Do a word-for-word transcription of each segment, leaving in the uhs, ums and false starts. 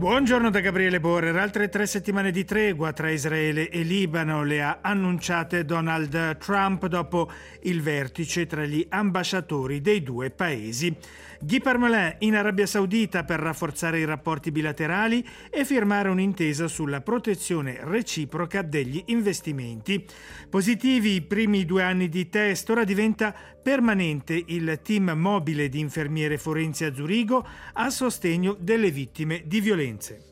Buongiorno da Gabriele Borrer. Altre tre settimane di tregua tra Israele e Libano le ha annunciate Donald Trump dopo il vertice tra gli ambasciatori dei due paesi. Guy Parmelin in Arabia Saudita per rafforzare i rapporti bilaterali e firmare un'intesa sulla protezione reciproca degli investimenti. Positivi i primi due anni di test, ora diventa permanente il team mobile di infermiere forensi a Zurigo a sostegno delle vittime di violenze.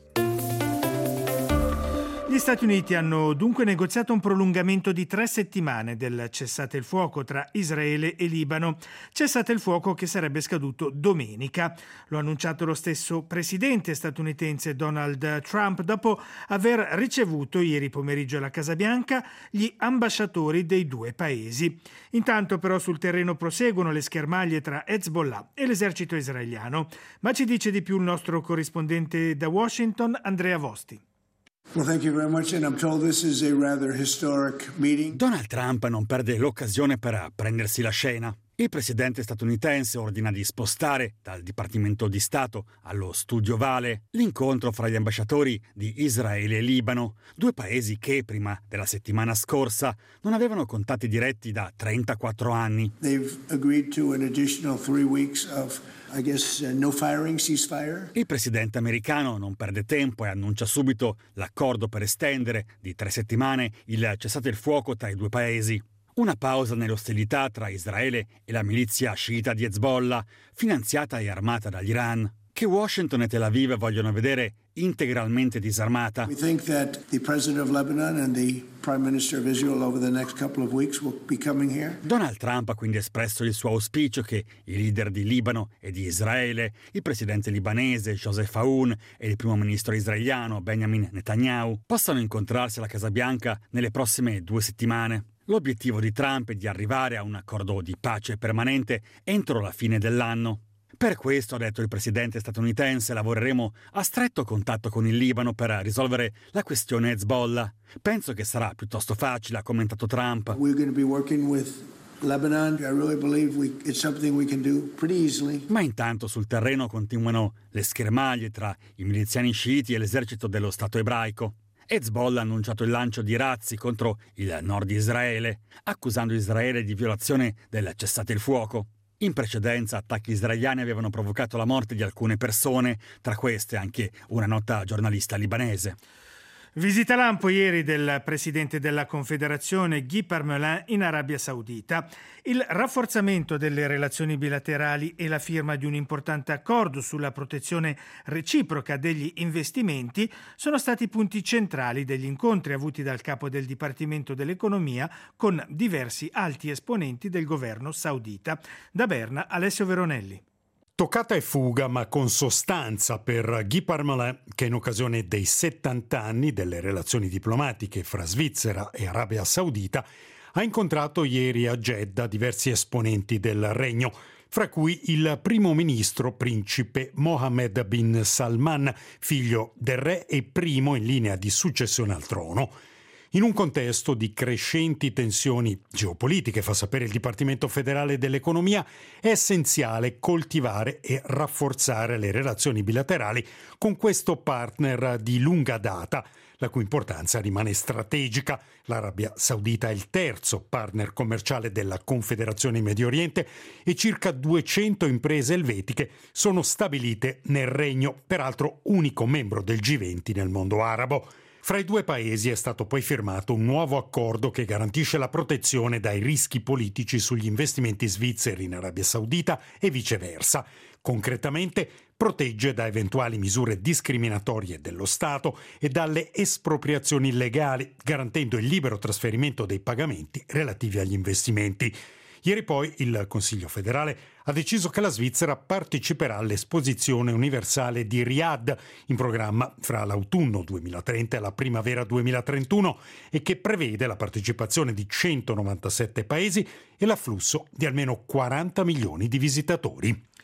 Gli Stati Uniti hanno dunque negoziato un prolungamento di tre settimane del cessate il fuoco tra Israele e Libano, cessate il fuoco che sarebbe scaduto domenica. Lo ha annunciato lo stesso presidente statunitense Donald Trump dopo aver ricevuto ieri pomeriggio alla Casa Bianca gli ambasciatori dei due paesi. Intanto però sul terreno proseguono le schermaglie tra Hezbollah e l'esercito israeliano, ma ci dice di più il nostro corrispondente da Washington, Andrea Vosti. Well, thank you very much, and I'm told this is a rather historic meeting. Donald Trump non perde l'occasione per prendersi la scena. Il presidente statunitense ordina di spostare dal Dipartimento di Stato allo Studio Ovale l'incontro fra gli ambasciatori di Israele e Libano, due paesi che prima della settimana scorsa non avevano contatti diretti da trentaquattro anni. They've agreed to an additional three weeks of, I guess, uh, no firing, ceasefire. Il presidente americano non perde tempo e annuncia subito l'accordo per estendere di tre settimane il cessate il fuoco tra i due paesi. Una pausa nelle ostilità tra Israele e la milizia sciita di Hezbollah, finanziata e armata dall'Iran, che Washington e Tel Aviv vogliono vedere integralmente disarmata. We think that the president of Lebanon and the prime minister of Israel over the next couple of weeks will be coming here. Donald Trump ha quindi espresso il suo auspicio che i leader di Libano e di Israele, il presidente libanese Joseph Aoun e il primo ministro israeliano Benjamin Netanyahu, possano incontrarsi alla Casa Bianca nelle prossime due settimane. L'obiettivo di Trump è di arrivare a un accordo di pace permanente entro la fine dell'anno. Per questo, ha detto il presidente statunitense, lavoreremo a stretto contatto con il Libano per risolvere la questione Hezbollah. Penso che sarà piuttosto facile, ha commentato Trump. We're going to be working with Lebanon. I really believe we, it's something we can do pretty easily. Ma intanto sul terreno continuano le schermaglie tra i miliziani sciiti e l'esercito dello Stato ebraico. Hezbollah ha annunciato il lancio di razzi contro il nord di Israele, accusando Israele di violazione del cessate il fuoco. In precedenza attacchi israeliani avevano provocato la morte di alcune persone, tra queste anche una nota giornalista libanese. Visita lampo ieri del presidente della Confederazione Guy Parmelin in Arabia Saudita. Il rafforzamento delle relazioni bilaterali e la firma di un importante accordo sulla protezione reciproca degli investimenti sono stati punti centrali degli incontri avuti dal capo del Dipartimento dell'Economia con diversi alti esponenti del governo saudita. Da Berna, Alessio Veronelli. Toccata e fuga, ma con sostanza per Guy Parmelin, che in occasione dei settanta anni delle relazioni diplomatiche fra Svizzera e Arabia Saudita ha incontrato ieri a Jeddah diversi esponenti del regno, fra cui il primo ministro principe Mohammed bin Salman, figlio del re e primo in linea di successione al trono. In un contesto di crescenti tensioni geopolitiche, fa sapere il Dipartimento federale dell'Economia, è essenziale coltivare e rafforzare le relazioni bilaterali con questo partner di lunga data, la cui importanza rimane strategica. L'Arabia Saudita è il terzo partner commerciale della Confederazione Medio Oriente e circa duecento imprese elvetiche sono stabilite nel regno, peraltro unico membro del G venti nel mondo arabo. Fra i due paesi è stato poi firmato un nuovo accordo che garantisce la protezione dai rischi politici sugli investimenti svizzeri in Arabia Saudita e viceversa. Concretamente protegge da eventuali misure discriminatorie dello Stato e dalle espropriazioni illegali, garantendo il libero trasferimento dei pagamenti relativi agli investimenti. Ieri poi il Consiglio federale ha deciso che la Svizzera parteciperà all'Esposizione Universale di Riyadh, in programma fra l'autunno duemilatrenta e la primavera duemilatrentuno, e che prevede la partecipazione di centonovantasette paesi e l'afflusso di almeno quaranta milioni di visitatori.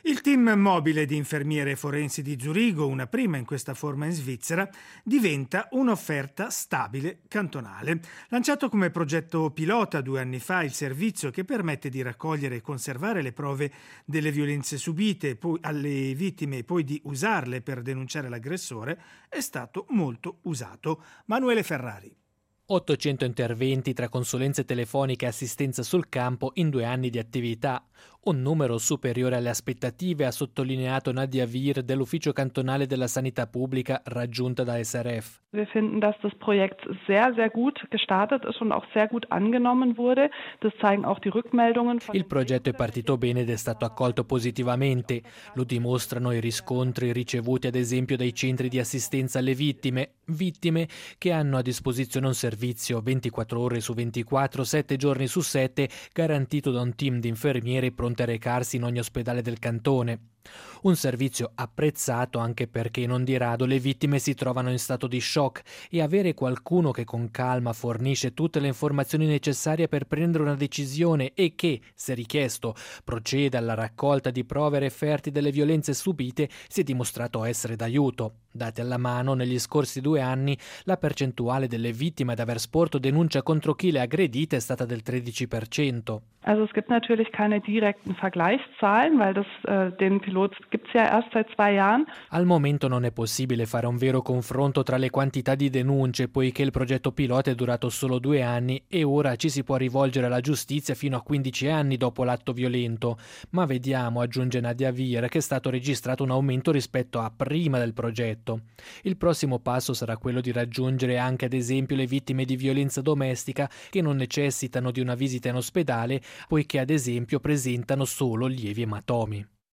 Il team mobile di infermiere forensi di Zurigo, una prima in questa forma in Svizzera, diventa un'offerta stabile cantonale. Lanciato come progetto pilota due anni fa, il servizio che permette di raccogliere e conservare le prove delle violenze subite poi alle vittime e poi di usarle per denunciare l'aggressore è stato molto usato. Manuele Ferrari. ottocento interventi tra consulenze telefoniche e assistenza sul campo in due anni di attività. Un numero superiore alle aspettative, ha sottolineato Nadia Wir dell'Ufficio Cantonale della Sanità Pubblica raggiunta da S R F. Wir finden, dass das Projekt sehr, sehr gut gestartet ist und auch sehr gut angenommen wurde. Das zeigen auch die Rückmeldungen. Il progetto è partito bene ed è stato accolto positivamente. Lo dimostrano i riscontri ricevuti ad esempio dai centri di assistenza alle vittime, vittime che hanno a disposizione un servizio ventiquattro ore su ventiquattro, sette giorni su sette, garantito da un team di infermieri pronti a recarsi in ogni ospedale del cantone. Un servizio apprezzato anche perché non di rado le vittime si trovano in stato di shock e avere qualcuno che con calma fornisce tutte le informazioni necessarie per prendere una decisione e che, se richiesto, proceda alla raccolta di prove e referti delle violenze subite si è dimostrato essere d'aiuto. Date alla mano, negli scorsi due anni la percentuale delle vittime ad aver sporto denuncia contro chi le ha aggredite è stata del tredici per cento. Also es gibt natürlich keine direkten Vergleichszahlen, weil das äh, den Pilot gibt's ja erst seit zwei Jahren. Al momento non è possibile fare un vero confronto tra le quantità di denunce, poiché il progetto pilota è durato solo due anni e ora ci si può rivolgere alla giustizia fino a quindici anni dopo l'atto violento. Ma vediamo, aggiunge Nadia Wir, che è stato registrato un aumento rispetto a prima del progetto. Il prossimo passo sarà quello di raggiungere anche ad esempio le vittime di violenza domestica che non necessitano di una visita in ospedale, poiché ad esempio presentano solo lievi ematomi.